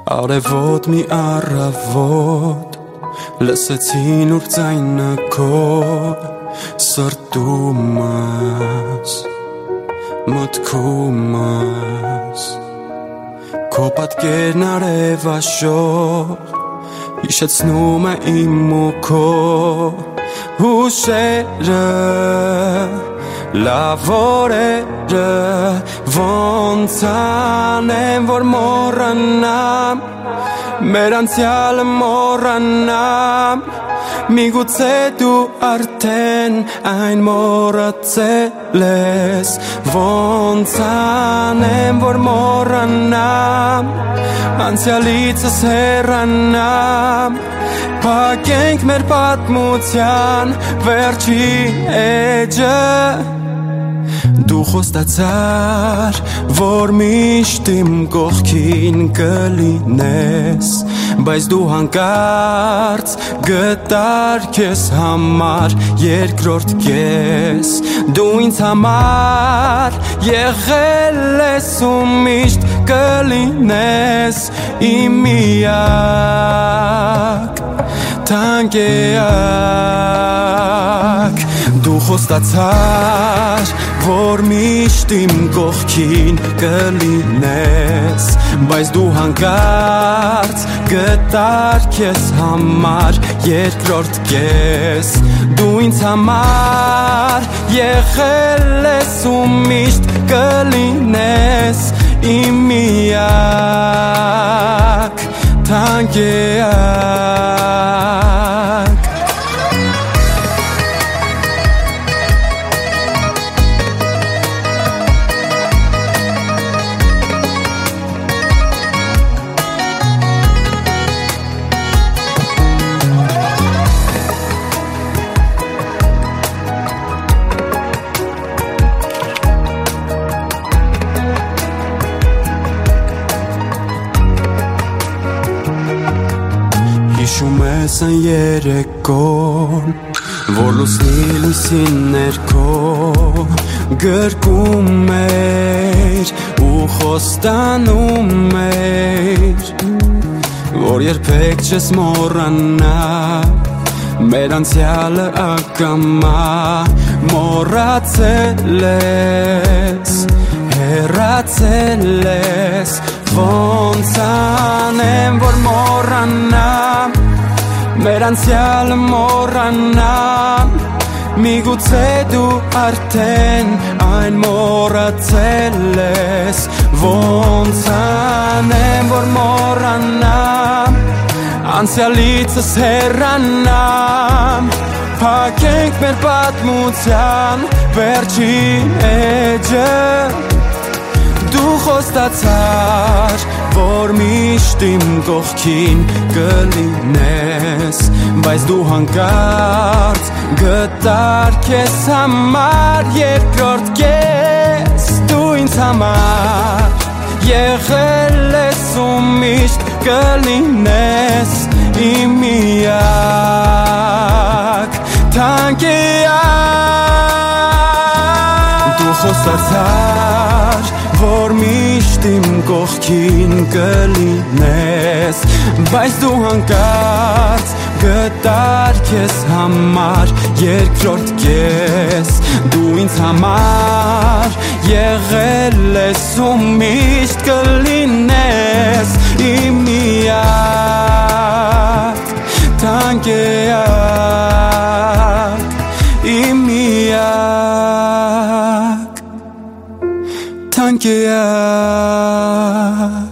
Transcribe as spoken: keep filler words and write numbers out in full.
Արևոտ մի առավոտ լսեցին ուր ձայնը քո սրտումս մտքումս քո պատկերն արևաշող հիշեցնում է իմ ու քո հուշերը լավ օրերը ոնց անեմ որ մոռանամ մեր անցյալը մոռանամ միգուցե դու արդեն այն մոռացել ես ոնց անեմ որ մոռանամ անցյալիցս հեռանամ փակենք մեր պատմության վերջին էջը Դու խոստացար, որ միշտ իմ կողքին կլինես Բայց դու հանկարծ գտար քեզ համար երկրորդ կես Դու ինձ համար եղել ես ու միշտ կլինես Իմ միակ թանկեակ Դու խոստացար, որ միշտ իմ կողքին կլինես Բայց դու հանկարծ գտար քեզ համար երկրորդ կես Դու ինձ համար եղել ես ու միշտ կլինես Իմ միակ թանկեակ Հիշում ես այն երեկոն, որ լուսնի լույսին ներքո գրկում էր ու խոստանում էր, որ երբեք չես մոռանա մեր անցյալը ակամա մոռացել ես, հեռացել ես Ոնց անեմ որ մոռանամ մեր անցյալը մոռանամ միգուցե դու արդեն այն մոռացել ես Ոնց անեմ որ մոռանամ անցյալիցս հեռանամ փակենք մեր պատմության վերջին էջը Դու խոստացար, որ միշտ իմ կողքին կլինես Բայց դու հանկարծ գտար քեզ համար երկրորդ կես Դու ինձ համար եղել ես ու միշտ կլինես Իմ միակ թանկեակ Դու խոստացար որ միշտ իմ կողքին կլինես Բայց դու հանկարծ գտար քեզ համար երկրորդ կես Դու ինձ համար եղել ես ու միշտ կլինես Իմ միակ թանկեակ Իմ միակ Thank you.